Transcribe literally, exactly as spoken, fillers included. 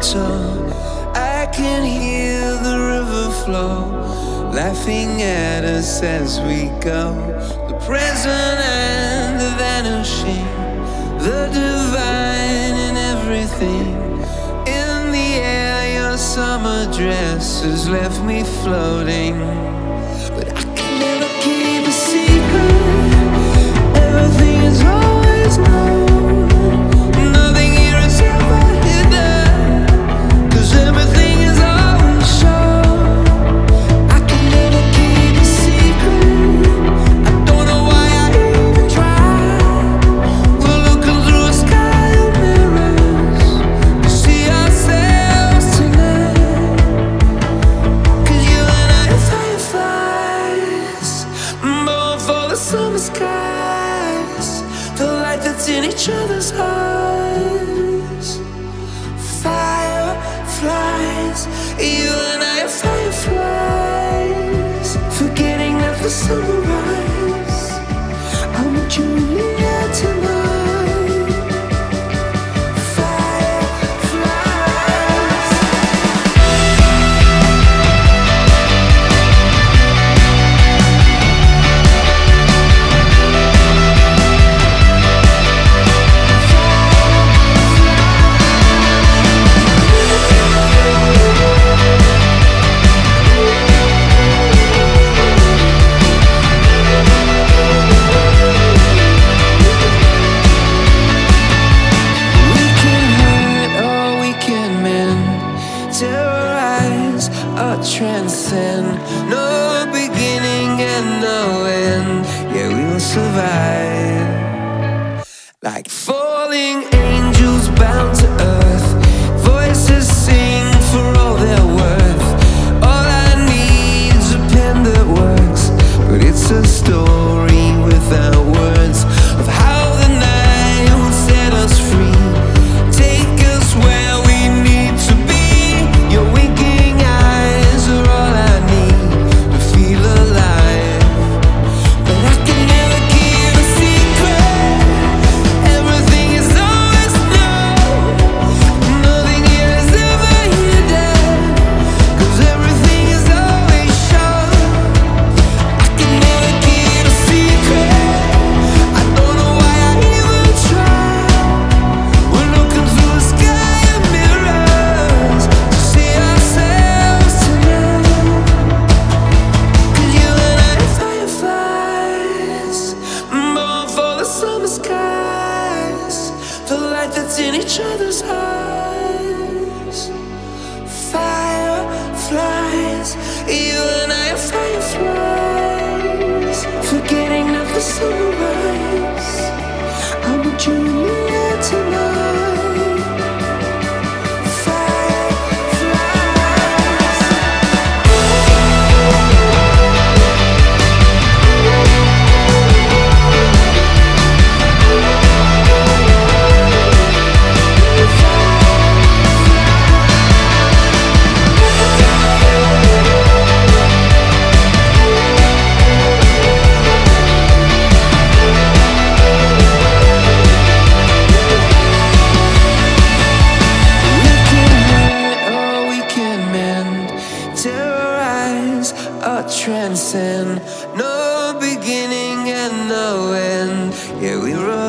song. I can hear the river flow, laughing at us as we go. The present and the vanishing, the divine in everything. In the air, your summer dress has left me floating. But I can never keep a secret. Everything is always known. Nothing here is ever hidden, 'cause everything is always shown. I can never keep a secret. I don't know why I even try. We're looking through a sky of mirrors to see ourselves tonight. 'Cause you and I are fireflies, born for the summer skies, the light that's in each other's eyes. Fireflies, you and I are fireflies, forgetting that the sunrise. I want you here tonight. Fireflies. We can hurt or we can mend, terrorize or transcend. No beginning and no end, yeah, we will survive. Like falling angels bound to earth, voices sing for all their worth. All I need is a pen that works, but it's a story without words of how the night will set us free. Take us where we need to be. Your winking eyes are all I need to feel alive. But I can never keep a secret. Everything is always known. Nothing here is ever hidden, 'cause everything is always shown. I can never keep a secret. I don't know why I even try. We're looking through a sky of mirrors to see ourselves tonight. 'Cause you and I are fireflies, born for the summer skies, the light that's in each other's eyes. Fireflies, you and I are fireflies, forgetting that the sunrise. I want you here tonight. Fireflies. We can hurt or we can mend, terrorize or transcend. No beginning and no end, yeah, we run.